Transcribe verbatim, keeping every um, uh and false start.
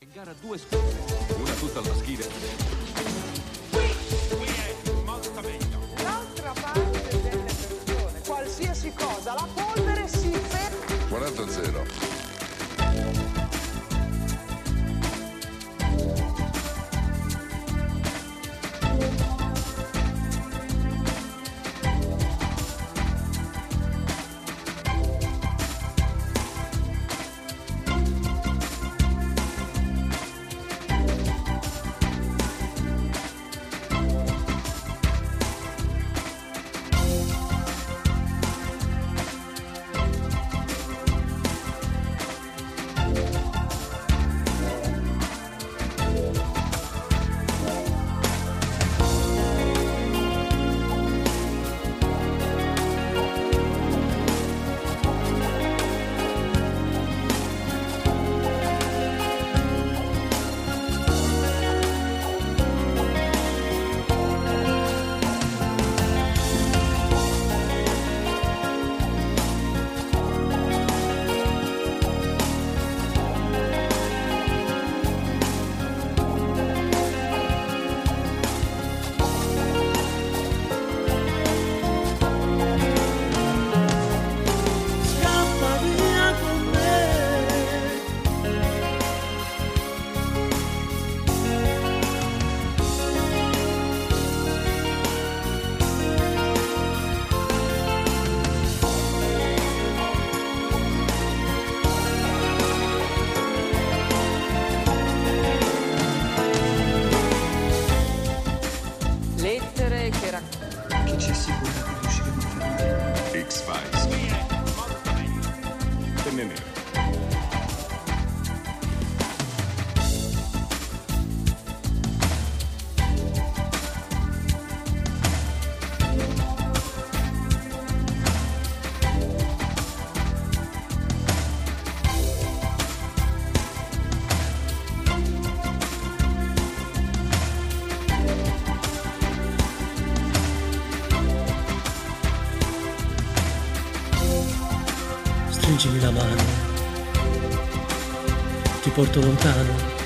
Gara due squadre, una tutta al maschile. Qui, qui è molto meglio. L'altra parte delle persone, qualsiasi cosa, la polvere si ferma. quaranta a zero. Lettere che raccontano. Chi ci assicura che riusciremo a fermare? X-Files. Qui è molto meglio. Penne nere. Stringimi la mano, ti porto lontano.